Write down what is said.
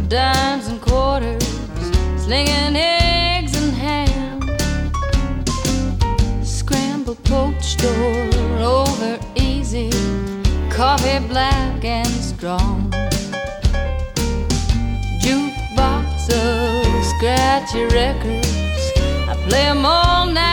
dimes and quarters, slinging eggs and ham, scrambled poached or over easy, coffee black and strong, jukebox of scratchy records, I play 'em all night